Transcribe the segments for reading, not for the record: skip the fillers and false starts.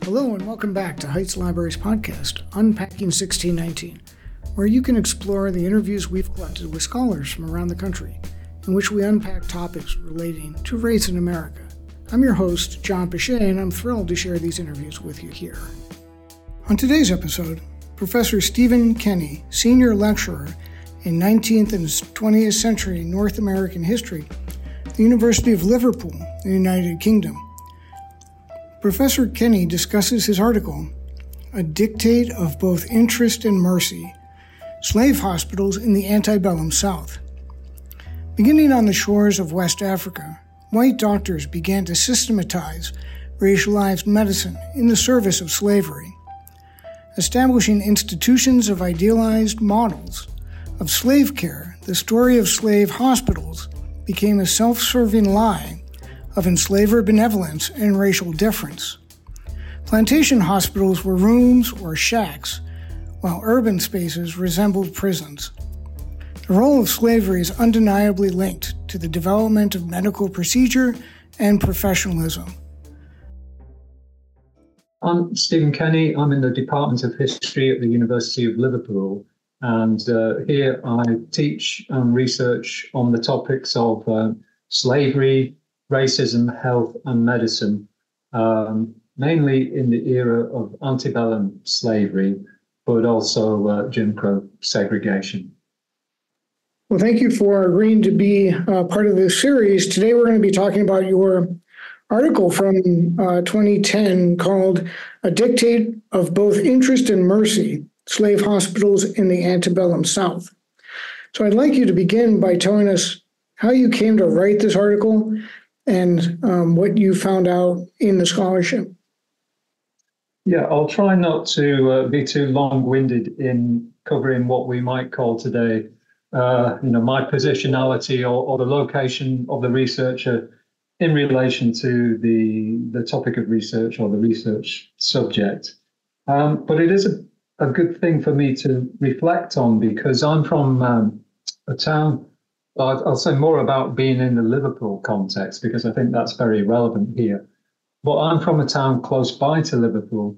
Hello and welcome back to Heights Library's podcast, Unpacking 1619, where you can explore the interviews we've collected with scholars from around the country, in which we unpack topics relating to race in America. I'm your host, John Pache, and I'm thrilled to share these interviews with you here. On today's episode, Professor Stephen Kenny, Senior Lecturer in 19th and 20th century North American history at the University of Liverpool in the United Kingdom. Professor Kenny discusses his article, A Dictate of Both Interest and Mercy, Slave Hospitals in the Antebellum South. Beginning on the shores of West Africa, white doctors began to systematize racialized medicine in the service of slavery, establishing institutions of idealized models of slave care. The story of slave hospitals became a self-serving lie of enslaver benevolence and racial difference. Plantation hospitals were rooms or shacks, while urban spaces resembled prisons. The role of slavery is undeniably linked to the development of medical procedure and professionalism. I'm Stephen Kenny. I'm in the Department of History at the University of Liverpool, and here I teach and research on the topics of slavery, racism, health, and medicine, mainly in the era of antebellum slavery, but also Jim Crow segregation. Well, thank you for agreeing to be part of this series. Today we're going to be talking about your article from 2010 called A Dictate of Both Interest and Mercy, Slave Hospitals in the Antebellum South. So I'd like you to begin by telling us how you came to write this article and what you found out in the scholarship. Yeah, I'll try not to be too long-winded in covering what we might call today, my positionality or the location of the researcher in relation to the topic of research or the research subject. But it is a good thing for me to reflect on because I'm from a town. I'll say more about being in the Liverpool context because I think that's very relevant here. But I'm from a town close by to Liverpool,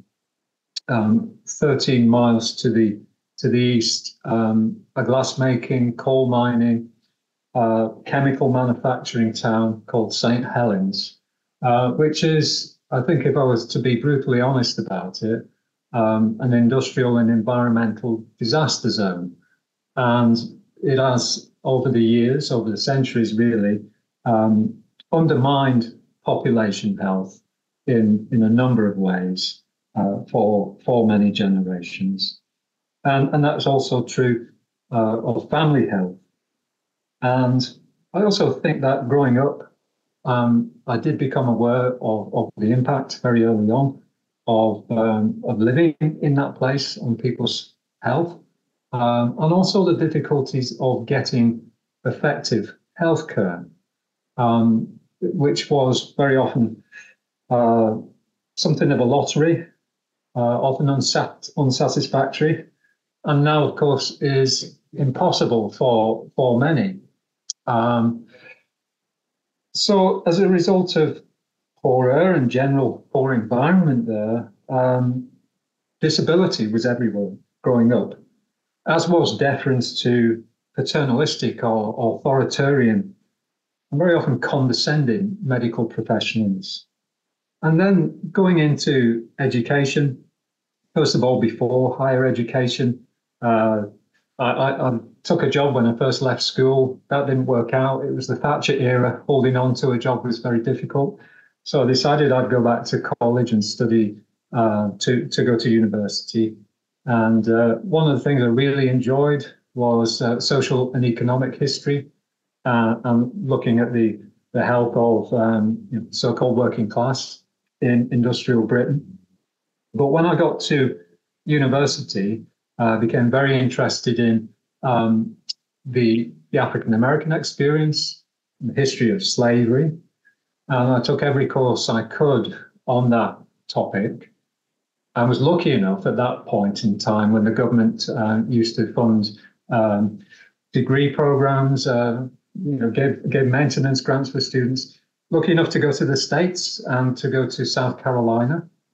13 miles to the east, a glass-making, coal mining, chemical manufacturing town called St. Helens, which is, I think if I was to be brutally honest about it, an industrial and environmental disaster zone. And it has, over the centuries really, undermined population health in a number of ways for many generations. And that's also true of family health. And I also think that growing up, I did become aware of the impact very early on of living in that place on people's health. And also the difficulties of getting effective healthcare, which was very often something of a lottery, often unsatisfactory, and now, of course, is impossible for many. So as a result of poor air and general poor environment there, disability was everywhere growing up, as was deference to paternalistic or authoritarian and very often condescending medical professionals. And then going into education, first of all, before higher education, I took a job when I first left school. That didn't work out. It was the Thatcher era. Holding on to a job was very difficult. So I decided I'd go back to college and study to go to university. And one of the things I really enjoyed was social and economic history and looking at the health of so-called working class in industrial Britain. But when I got to university, I became very interested in the African American experience, the history of slavery. And I took every course I could on that topic. I was lucky enough at that point in time when the government used to fund degree programs, gave maintenance grants for students, lucky enough to go to the States and to go to South Carolina.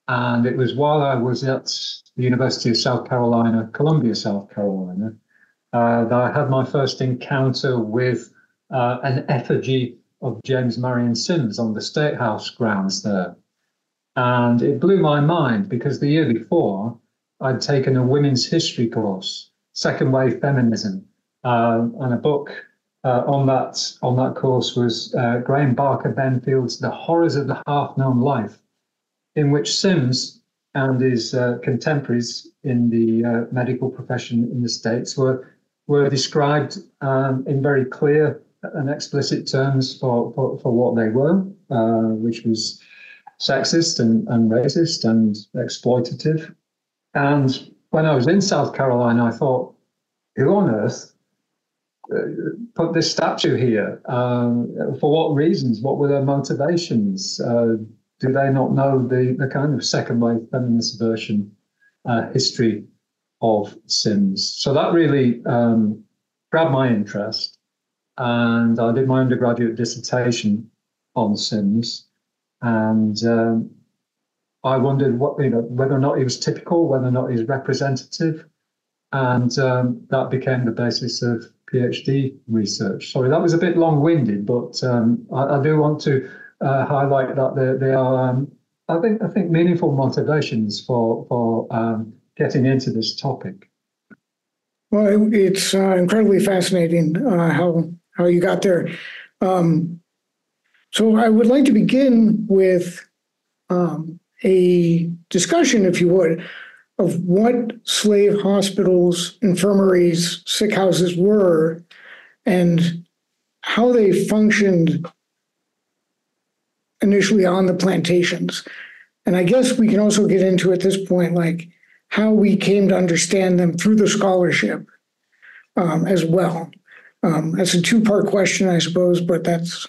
And it was while I was at the University of South Carolina, Columbia, South Carolina, that I had my first encounter with an effigy of James Marion Sims on the State House grounds there. And it blew my mind because the year before, I'd taken a women's history course, Second Wave Feminism, and a book on that course was Graham Barker Benfield's The Horrors of the Half-Known Life, in which Sims and his contemporaries in the medical profession in the States were described in very clear and explicit terms for what they were, which was sexist and racist and exploitative. And when I was in South Carolina, I thought, who on earth put this statue here? For what reasons? What were their motivations? Do they not know the kind of second wave feminist version history of Sims? So that really grabbed my interest, and I did my undergraduate dissertation on Sims, and I wondered whether or not he was typical, whether or not he was representative, and that became the basis of PhD research. Sorry, that was a bit long-winded, but I do want to highlight that there are, I think, meaningful motivations for getting into this topic. Well, it's incredibly fascinating how you got there. So I would like to begin with a discussion, if you would, of what slave hospitals, infirmaries, sick houses were, and how they functioned initially on the plantations. And I guess we can also get into at this point, like how we came to understand them through the scholarship as well. That's a two-part question, I suppose, but that's...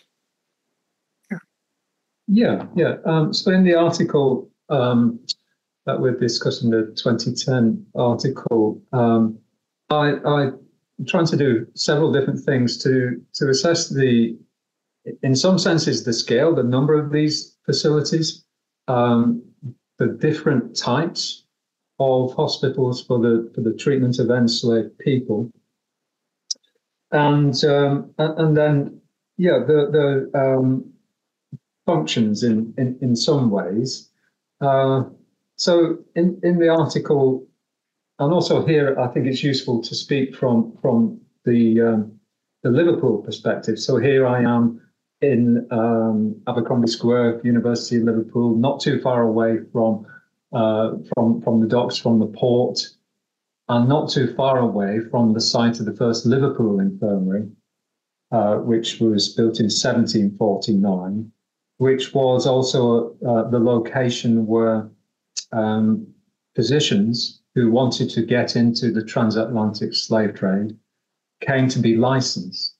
Yeah. So in the article that we're discussing, the 2010 article, I'm trying to do several different things to assess in some senses, the scale, the number of these facilities, the different types of hospitals for the treatment of enslaved people, and then the functions in some ways. So in the article, and also here, I think it's useful to speak from the Liverpool perspective. So here I am in Abercrombie Square, University of Liverpool, not too far away from the docks, from the port, and not too far away from the site of the first Liverpool infirmary, which was built in 1749, which was also the location where physicians who wanted to get into the transatlantic slave trade came to be licensed,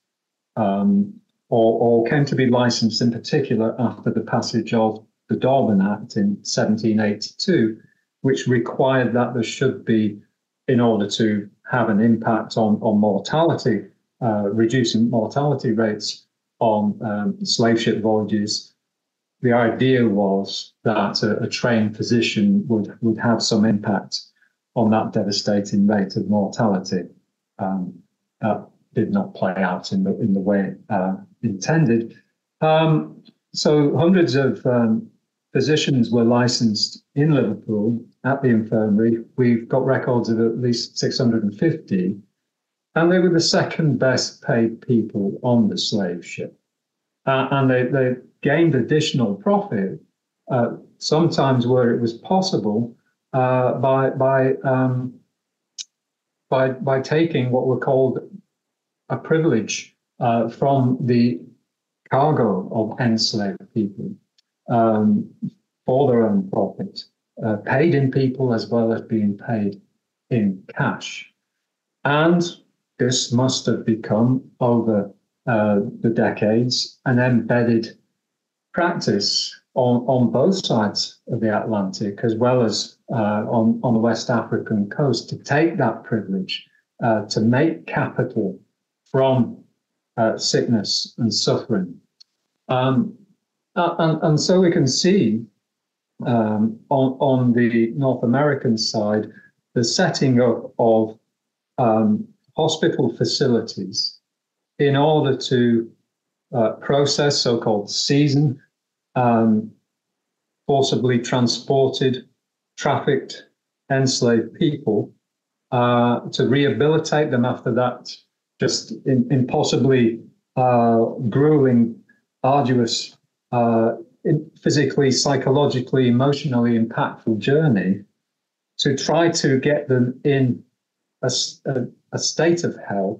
or came to be licensed in particular after the passage of the Daubin Act in 1782, which required that there should be, in order to have an impact on mortality, reducing mortality rates on slave ship voyages, the idea was that a trained physician would have some impact on that devastating rate of mortality. That did not play out in the way intended. So hundreds of physicians were licensed in Liverpool at the infirmary. We've got records of at least 650, and they were the second best paid people on the slave ship. And they gained additional profit, sometimes where it was possible, by taking what were called a privilege from the cargo of enslaved people for their own profit, paid in people as well as being paid in cash. And this must have become, over the decades, an embedded practice on both sides of the Atlantic, as well as on the West African coast, to take that privilege, to make capital from sickness and suffering. And so we can see On the North American side, the setting up of hospital facilities in order to process so-called seasoned, forcibly transported, trafficked, enslaved people, to rehabilitate them after that just impossibly grueling, arduous, physically, psychologically, emotionally impactful journey, to try to get them in a state of health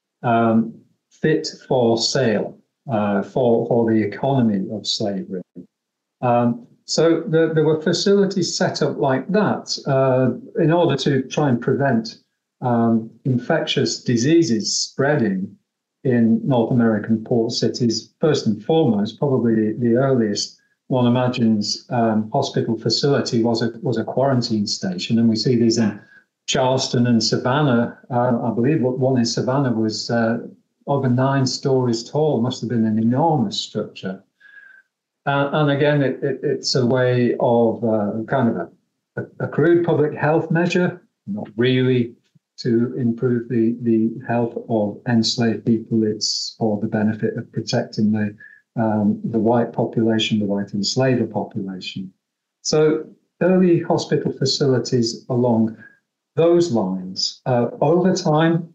fit for sale, for the economy of slavery. So there were facilities set up like that in order to try and prevent infectious diseases spreading in North American port cities. First and foremost, probably the earliest one imagines hospital facility was a quarantine station, and we see these in Charleston and Savannah. I believe one in Savannah was over 9 stories tall. Must have been an enormous structure. And again, it's a way of kind of a crude public health measure, not really to improve the health of enslaved people. It's for the benefit of protecting the white population, the white enslaver population. So early hospital facilities along those lines. Over time,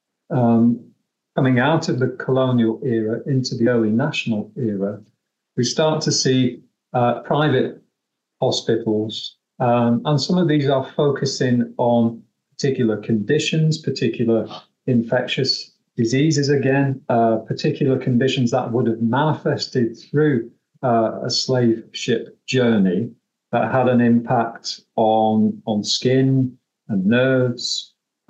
coming out of the colonial era into the early national era, we start to see private hospitals, and some of these are focusing on particular conditions, particular infectious diseases again, particular conditions that would have manifested through a slave ship journey that had an impact on skin and nerves,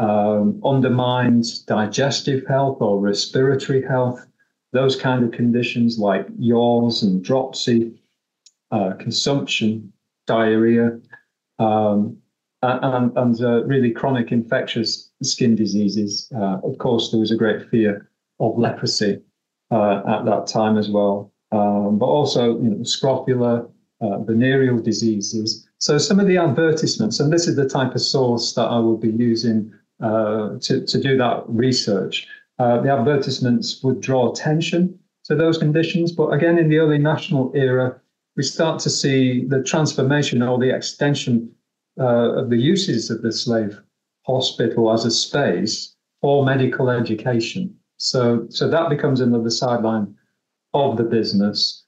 undermined digestive health or respiratory health. Those kind of conditions like yaws and dropsy, consumption, diarrhea, and really chronic infectious skin diseases. Of course, there was a great fear of leprosy at that time as well, but also scrofula, venereal diseases. So some of the advertisements, and this is the type of source that I will be using to do that research. The advertisements would draw attention to those conditions. But again, in the early national era, we start to see the transformation or the extension of the uses of the slave hospital as a space for medical education. So that becomes another sideline of the business,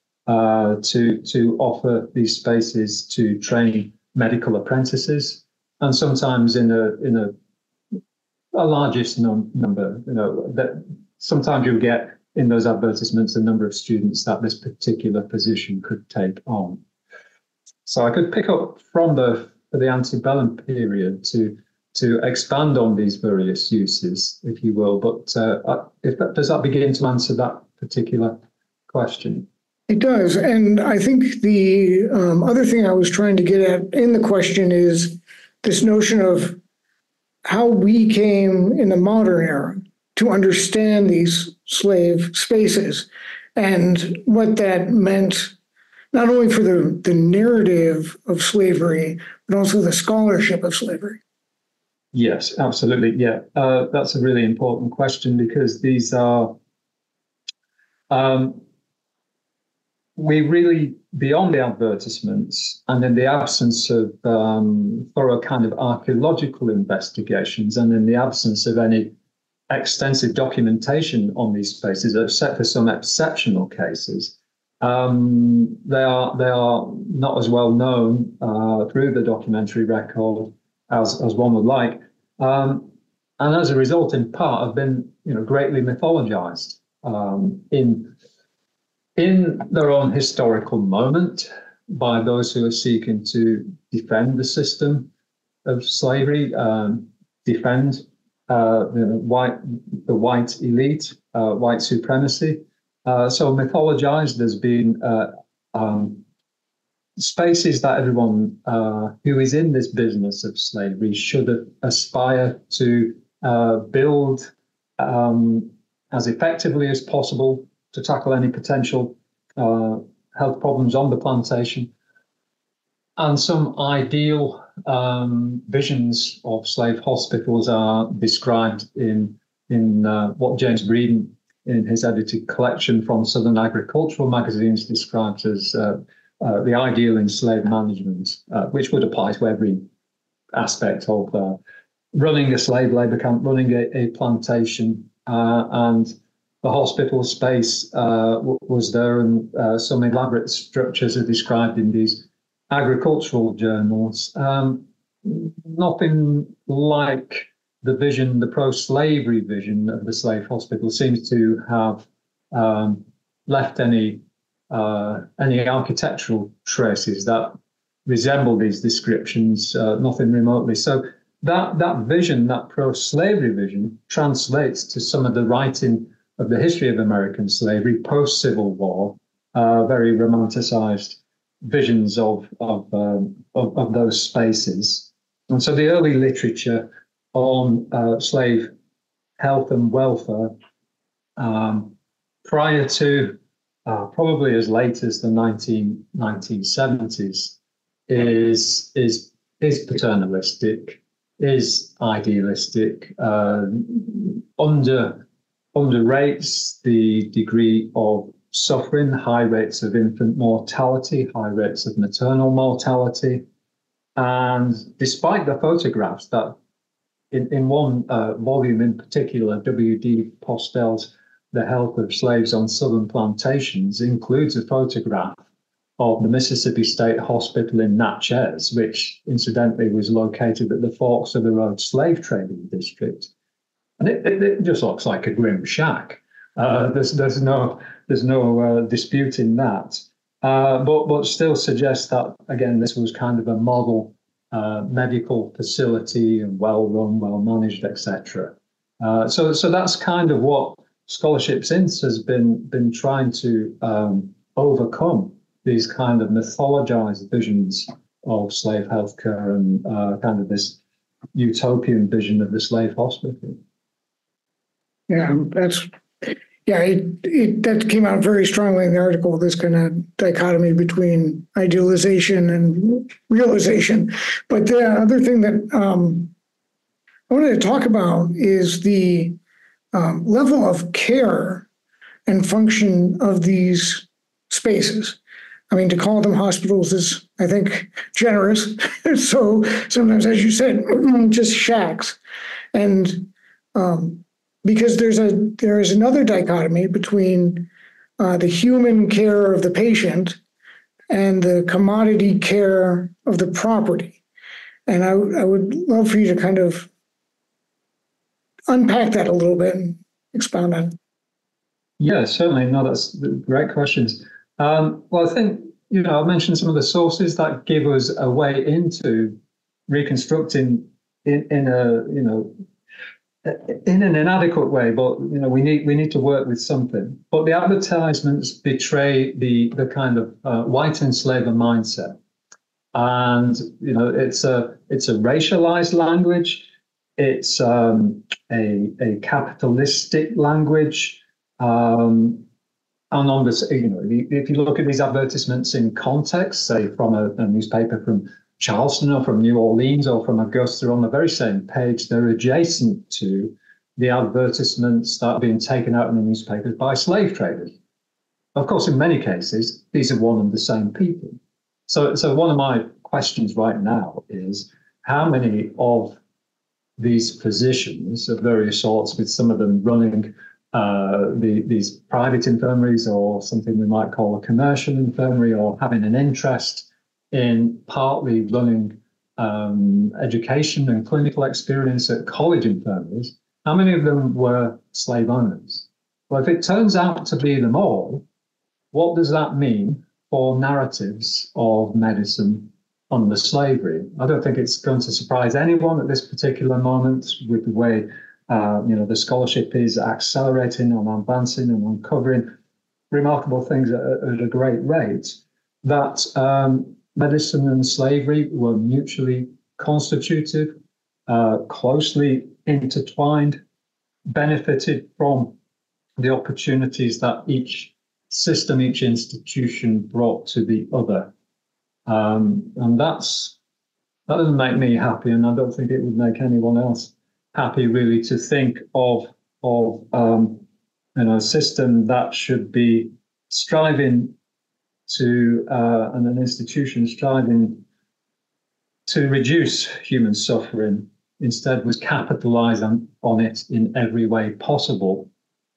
to offer these spaces to train medical apprentices, and sometimes in a largest number. That sometimes you'll get in those advertisements the number of students that this particular position could take on. So I could pick up from the antebellum period to expand on these various uses, if you will. But does that begin to answer that particular question? It does. And I think the other thing I was trying to get at in the question is this notion of how we came in the modern era to understand these slave spaces and what that meant, not only for the narrative of slavery, but also the scholarship of slavery. Yes, absolutely. Yeah, that's a really important question, because these are, we really, beyond the advertisements and in the absence of thorough kind of archaeological investigations, and in the absence of any extensive documentation on these spaces, except for some exceptional cases, they are not as well known through the documentary record as one would like, and as a result, in part, have been greatly mythologized in their own historical moment by those who are seeking to defend the system of slavery, defend the white elite, white supremacy. So mythologized as being spaces that everyone who is in this business of slavery should aspire to build as effectively as possible to tackle any potential health problems on the plantation. And some ideal visions of slave hospitals are described in what James Breeden, in his edited collection from Southern Agricultural Magazines, describes as the ideal in slave management, which would apply to every aspect of running a slave labor camp, running a plantation, and the hospital space was there, and some elaborate structures are described in these agricultural journals. Nothing like the vision, the pro-slavery vision of the slave hospital seems to have left any architectural traces that resemble these descriptions, nothing remotely. So that vision, that pro-slavery vision, translates to some of the writing of the history of American slavery post-Civil War, very romanticized visions of those spaces. And so the early literature on slave health and welfare, prior to probably as late as the 1970s, is paternalistic, is idealistic, underrates the degree of suffering, high rates of infant mortality, high rates of maternal mortality. And despite the photographs that in one volume in particular, W.D. Postel's The Health of Slaves on Southern Plantations includes a photograph of the Mississippi State Hospital in Natchez, which incidentally was located at the Forks of the Road slave trading district. And it just looks like a grim shack. There's no disputing that, but still suggests that, again, this was kind of a model medical facility, and well-run, well-managed, etc. So that's kind of what scholarship since has been trying to overcome, these kind of mythologized visions of slave healthcare and kind of this utopian vision of the slave hospital. Yeah, that came out very strongly in the article, this kind of dichotomy between idealization and realization. But the other thing that I wanted to talk about is the level of care and function of these spaces. I mean, to call them hospitals is, I think, generous. So sometimes, as you said, just shacks. And because there is another dichotomy between the human care of the patient and the commodity care of the property. And I would love for you to kind of unpack that a little bit and expound on it. Yeah, certainly. No, that's great questions. Well, I think, I mentioned some of the sources that give us a way into reconstructing in an inadequate way, but we need to work with something. But the advertisements betray the kind of white enslaver mindset, and it's a racialized language. It's a capitalistic language. And on this, if you look at these advertisements in context, say from a newspaper from Charleston or from New Orleans or from Augusta, on the very same page, they're adjacent to the advertisements that are being taken out in the newspapers by slave traders. Of course, in many cases, these are one and the same people. So one of my questions right now is, how many of these physicians of various sorts, with some of them running these private infirmaries or something we might call a commercial infirmary, or having an interest in partly running education and clinical experience at college infirmaries, how many of them were slave owners? Well, if it turns out to be them all, what does that mean for narratives of medicine under slavery? I don't think it's going to surprise anyone at this particular moment, with the way the scholarship is accelerating and advancing and uncovering remarkable things at a great rate, that medicine and slavery were mutually constitutive, closely intertwined, benefited from the opportunities that each system, each institution brought to the other. And that doesn't make me happy, and I don't think it would make anyone else happy, really, to think of a system that should be striving to and an institution striving to reduce human suffering, instead was capitalizing on it in every way possible.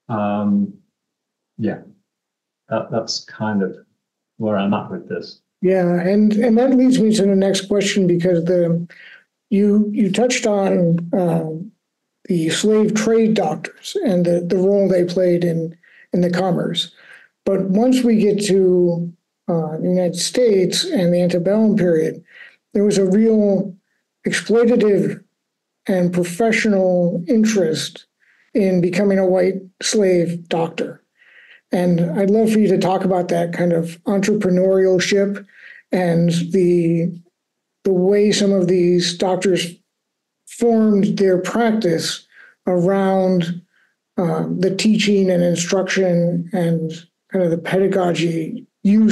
That's kind of where I'm at with this. Yeah, and that leads me to the next question, because you touched on the slave trade doctors and the role they played in the commerce. But once we get to the United States and the antebellum period, there was a real exploitative and professional interest in becoming a white slave doctor. And I'd love for you to talk about that kind of entrepreneurship and the way some of these doctors formed their practice around the teaching and instruction and kind of the pedagogical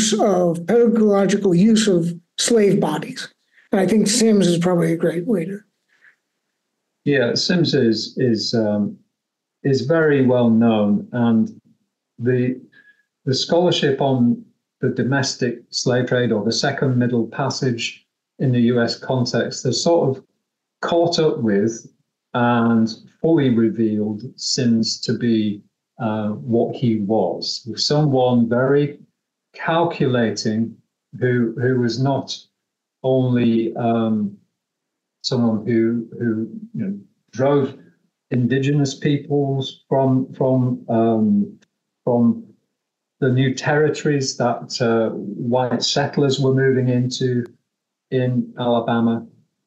use of slave bodies. And I think Sims is probably a great way to. Yeah, Sims is very well known, and the scholarship on the domestic slave trade, or the Second Middle Passage in the US context, has sort of caught up with and fully revealed Sims to be what he was, someone very calculating, who was not only someone who drove indigenous peoples from the new territories that white settlers were moving into in Alabama,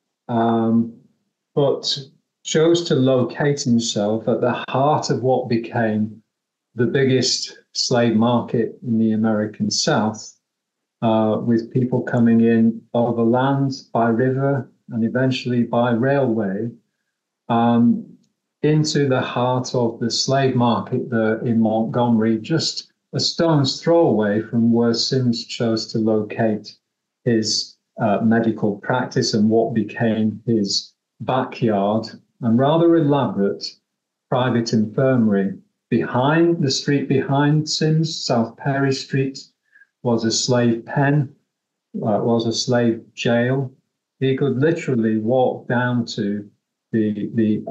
but chose to locate himself at the heart of what became the biggest slave market in the American South, with people coming in overland, by river, and eventually by railway, into the heart of the slave market in Montgomery, just a stone's throw away from where Sims chose to locate his medical practice and what became his backyard and rather elaborate private infirmary. Behind the street behind Sims, South Perry Street, was a slave pen, was a slave jail. He could literally walk down to the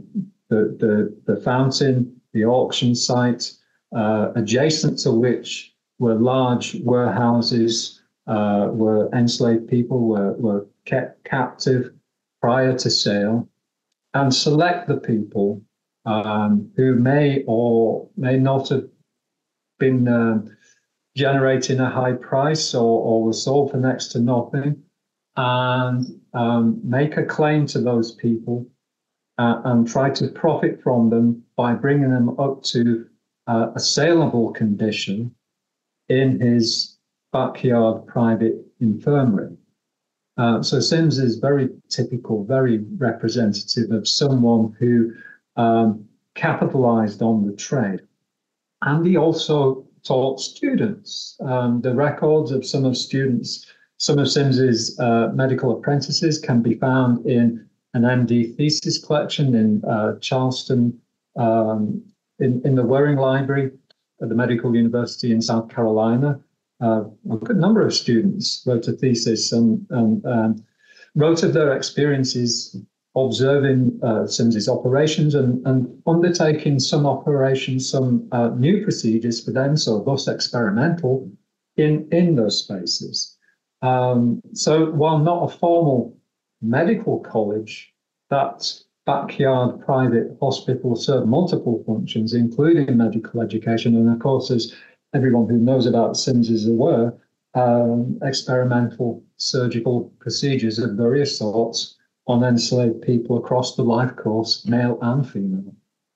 fountain, the auction site, adjacent to which were large warehouses, where enslaved people were kept captive prior to sale, and select the people who may or may not have been generating a high price or were sold for next to nothing, and make a claim to those people and try to profit from them by bringing them up to a saleable condition in his backyard private infirmary. So Sims is very typical, very representative of someone who capitalized on the trade. And he also taught students. The records of some of Sims's medical apprentices can be found in an MD thesis collection in Charleston, in the Waring Library at the Medical University in South Carolina. A good number of students wrote a thesis and wrote of their experiences observing Sims's operations and undertaking some operations, some new procedures for them, so thus experimental in those spaces. So while not a formal medical college, that backyard private hospital served multiple functions, including medical education. And of course, as everyone who knows about Sims is aware, experimental surgical procedures of various sorts on enslaved people across the life course, male and female.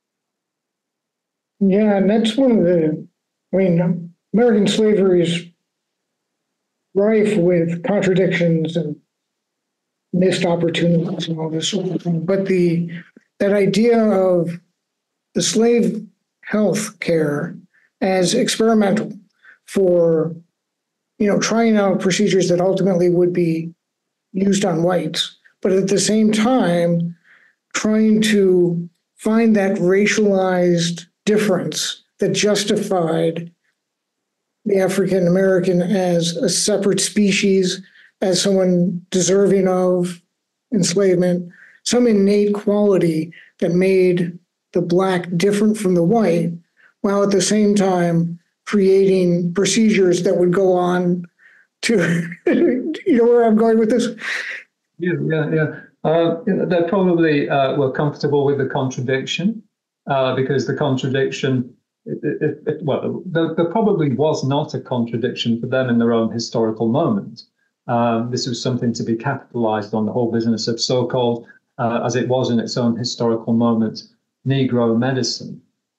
Yeah, and that's one of the, American slavery is rife with contradictions and missed opportunities and all this sort of thing. But that idea of the slave health care as experimental for trying out procedures that ultimately would be used on whites, but at the same time, trying to find that racialized difference that justified the African American as a separate species, as someone deserving of enslavement, some innate quality that made the Black different from the white, while at the same time creating procedures that would go on to, you know where I'm going with this? Yeah. They probably were comfortable with the contradiction because the contradiction, there probably was not a contradiction for them in their own historical moment. This was something to be capitalized on, the whole business of so-called, as it was in its own historical moment, Negro medicine.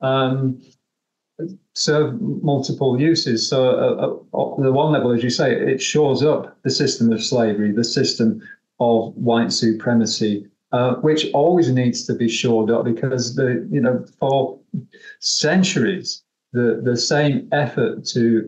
Serve multiple uses. So at the one level, as you say, it shores up the system of slavery, the system of white supremacy, which always needs to be shored up because for centuries the same effort to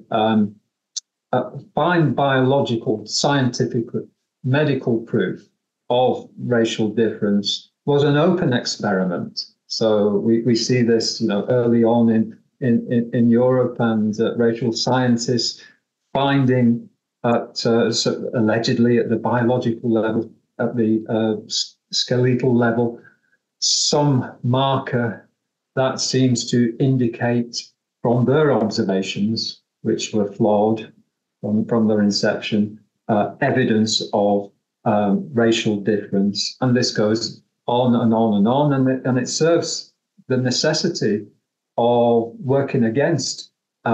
find biological, scientific, medical proof of racial difference was an open experiment. So we see this, early on in Europe, and racial scientists finding allegedly at the biological level, at the skeletal level, some marker that seems to indicate from their observations, which were flawed from their inception, evidence of racial difference. And this goes on and on and on, and it serves the necessity of working against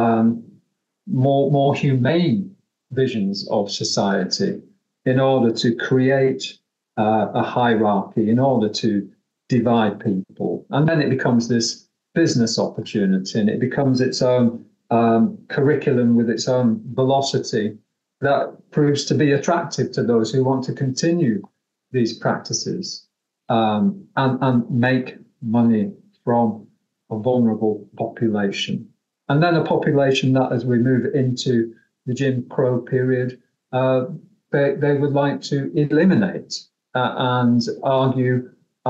more humane visions of society in order to create a hierarchy, in order to divide people. And then it becomes this business opportunity, and it becomes its own curriculum with its own velocity that proves to be attractive to those who want to continue these practices and make money from a vulnerable population. And then a population that, as we move into the Jim Crow period, they would like to eliminate and argue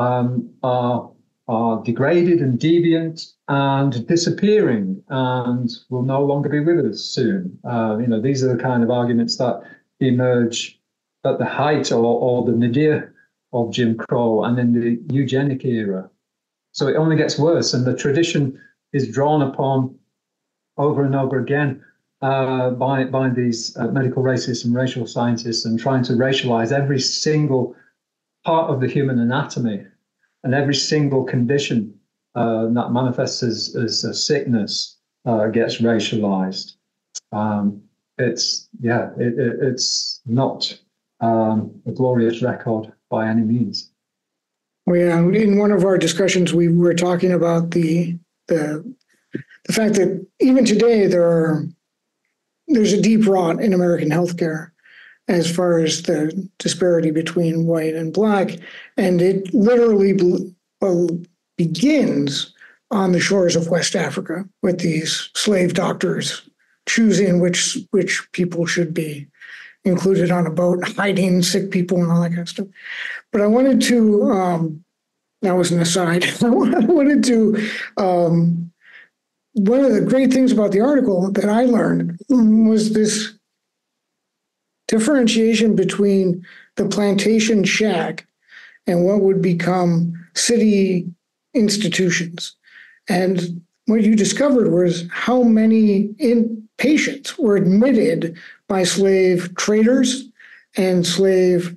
are degraded and deviant and disappearing and will no longer be with us soon. These are the kind of arguments that emerge at the height or the nadir of Jim Crow and in the eugenic era. So it only gets worse, and the tradition is drawn upon over and over again by these medical racists and racial scientists, and trying to racialize every single part of the human anatomy and every single condition that manifests as a sickness gets racialized. It's not a glorious record by any means. In one of our discussions, we were talking about the fact that even today there's a deep rot in American healthcare as far as the disparity between white and Black, and it literally begins on the shores of West Africa with these slave doctors choosing which people should be included on a boat, hiding sick people and all that kind of stuff. But I wanted to, that was an aside, I wanted to, one of the great things about the article that I learned was this differentiation between the plantation shack and what would become city institutions. And what you discovered was how many patients were admitted by slave traders and slave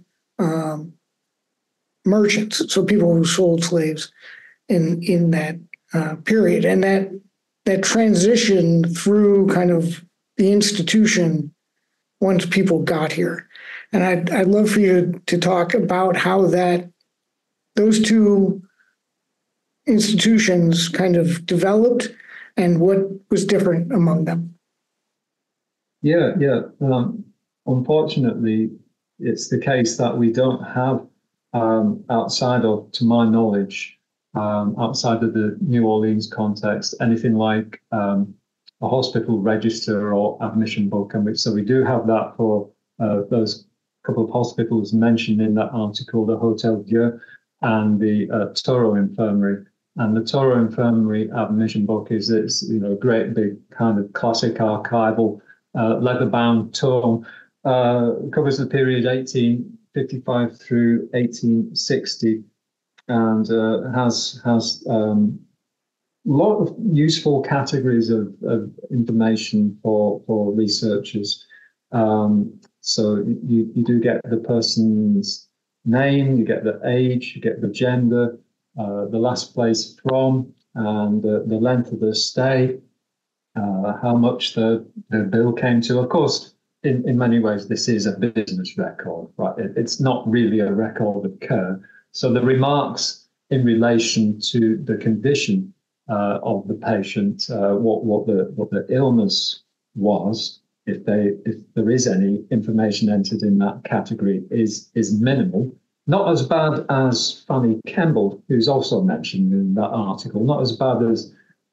merchants, so people who sold slaves in that period. And that transition through kind of the institution once people got here. And I'd love for you to talk about how those two institutions kind of developed and what was different among them. Yeah. Unfortunately, it's the case that we don't have outside of, to my knowledge, outside of the New Orleans context, anything like a hospital register or admission book. And so we do have that for those couple of hospitals mentioned in that article, the Hotel Dieu and the Toro Infirmary. And the Toro Infirmary admission book is a great big kind of classic archival leather-bound tome. Covers the period 1855 through 1860, and has a lot of useful categories of information for researchers. So you do get the person's name, you get the age, you get the gender, the last place from, and the length of the stay, how much the bill came to. Of course, in many ways, this is a business record, right? It's not really a record of care. So the remarks in relation to the condition of the patient, what the illness was, if there is any information entered in that category, is minimal. Not as bad as Fanny Kemble, who's also mentioned in that article. Not as bad as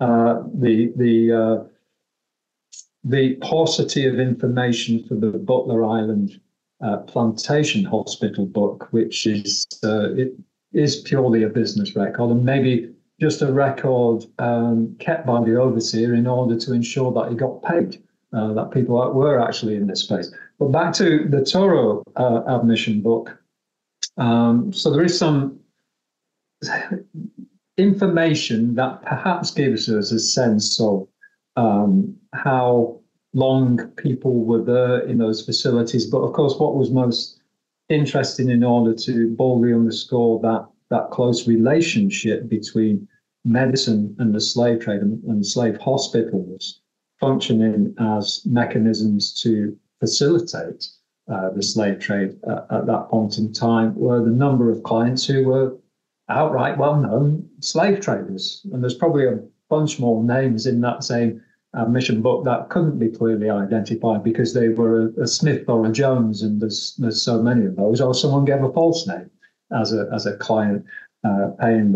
the paucity of information for the Butler Island Plantation Hospital book, which is it is purely a business record, and maybe just a record kept by the overseer in order to ensure that he got paid, that people were actually in this space. But back to the Toro admission book. So there is some information that perhaps gives us a sense of how long people were there in those facilities. But of course, what was most interesting in order to boldly underscore that close relationship between medicine and the slave trade and slave hospitals functioning as mechanisms to facilitate the slave trade at that point in time were the number of clients who were outright well-known slave traders. And there's probably a bunch more names in that same admission book that couldn't be clearly identified because they were a Smith or a Jones, and there's so many of those, or someone gave a false name as a client, paying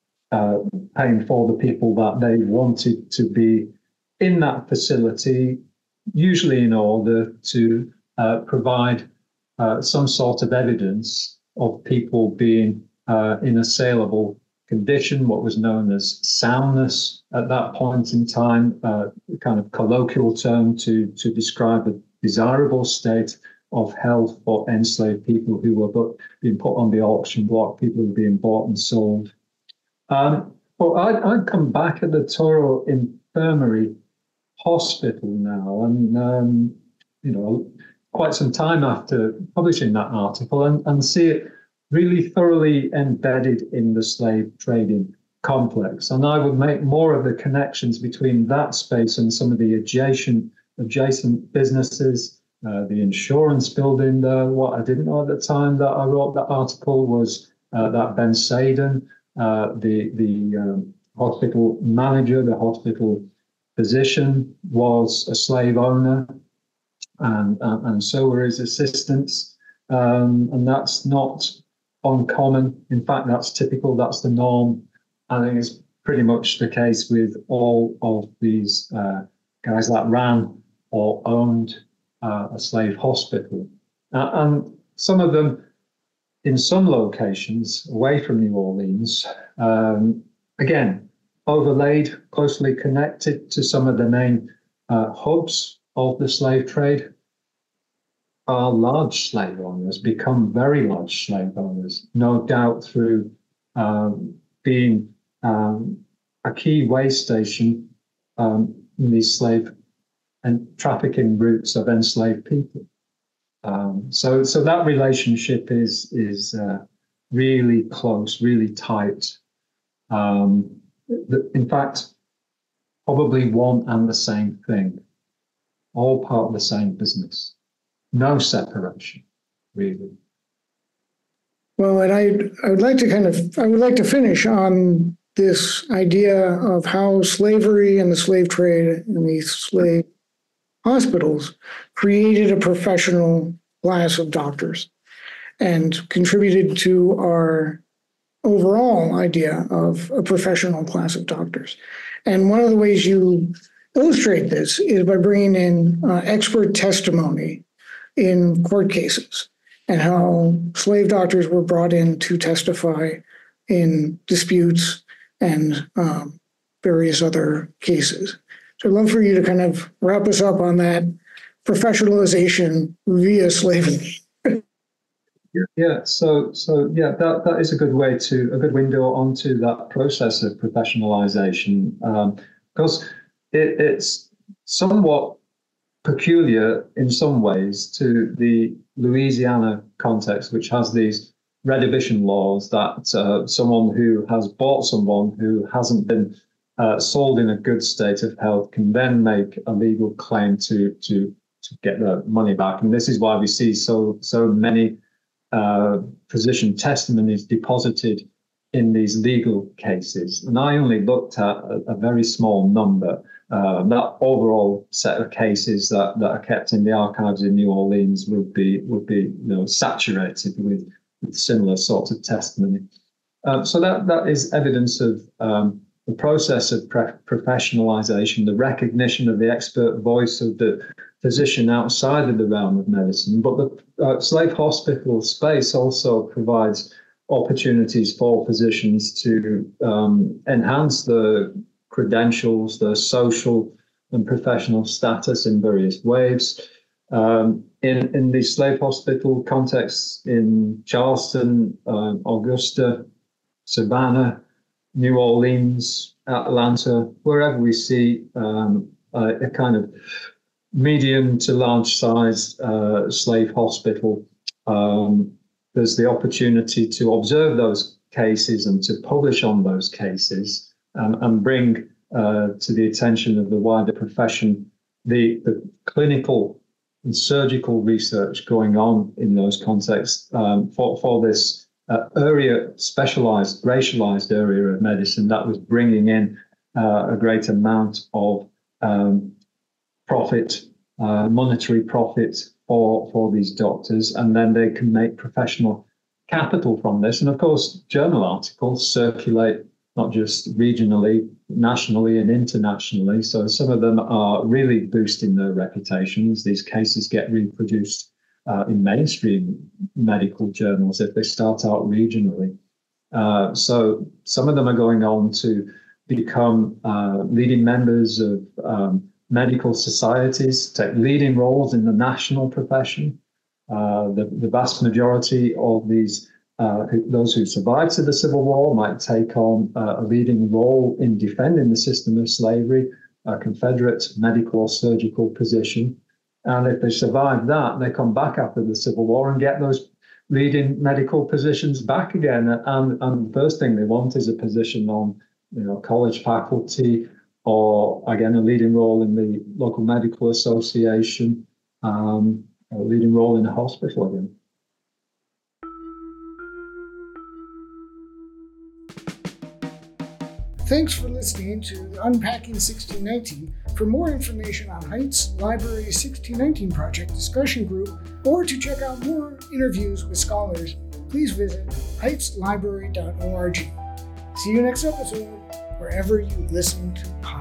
for the people that they wanted to be in that facility, usually in order to provide some sort of evidence of people being in a saleable condition, what was known as soundness at that point in time, kind of colloquial term to describe a desirable state of health for enslaved people who were being put on the auction block, people who were being bought and sold. But I'd come back at the Toro Infirmary Hospital now, and quite some time after publishing that article, and see it really thoroughly embedded in the slave trading complex. And I would make more of the connections between that space and some of the adjacent businesses, the insurance building there. What I didn't know at the time that I wrote that article was that Ben Sadin, the hospital manager, the hospital physician, was a slave owner, and so were his assistants. And that's not uncommon. In fact, that's typical. That's the norm. I think it's pretty much the case with all of these guys that ran or owned a slave hospital. And some of them, in some locations away from New Orleans, again, overlaid, closely connected to some of the main hubs of the slave trade, are large slave owners, become very large slave owners, no doubt through being a key way station in these slave and trafficking routes of enslaved people. So that relationship is really close, really tight. In fact, probably one and the same thing, all part of the same business. No separation, really. Well, and I would like to finish on this idea of how slavery and the slave trade and the slave hospitals created a professional class of doctors and contributed to our overall idea of a professional class of doctors. And one of the ways you illustrate this is by bringing in expert testimony in court cases and how slave doctors were brought in to testify in disputes and various other cases. So I'd love for you to kind of wrap us up on that professionalization via slavery. Yeah, so that is a good window onto that process of professionalization, because it's somewhat peculiar in some ways to the Louisiana context, which has these reddition laws that someone who has bought someone who hasn't been sold in a good state of health can then make a legal claim to get the money back. And this is why we see so many physician testimonies deposited in these legal cases. And I only looked at a very small number. That overall set of cases that are kept in the archives in New Orleans would be saturated with similar sorts of testimony. So that is evidence of the process of professionalization, the recognition of the expert voice of the physician outside of the realm of medicine. But the slave hospital space also provides opportunities for physicians to enhance the credentials, the social and professional status in various ways. In the slave hospital contexts in Charleston, Augusta, Savannah, New Orleans, Atlanta, wherever we see a kind of medium to large size slave hospital, there's the opportunity to observe those cases and to publish on those cases and bring to the attention of the wider profession the clinical and surgical research going on in those contexts for this area, specialized, racialized area of medicine that was bringing in a great amount of profit, monetary profit for these doctors, and then they can make professional capital from this. And of course, journal articles circulate not just regionally, nationally, and internationally. So some of them are really boosting their reputations. These cases get reproduced in mainstream medical journals if they start out regionally. So some of them are going on to become leading members of medical societies, take leading roles in the national profession. The vast majority of these, those who survived to the Civil War, might take on a leading role in defending the system of slavery, a Confederate medical or surgical position. And if they survive that, they come back after the Civil War and get those leading medical positions back again. And the first thing they want is a position on, college faculty, or again, a leading role in the local medical association, a leading role in a hospital again. Thanks for listening to the Unpacking 1619. For more information on Heights Library's 1619 Project discussion group, or to check out more interviews with scholars, please visit heightslibrary.org. See you next episode, wherever you listen to podcasts.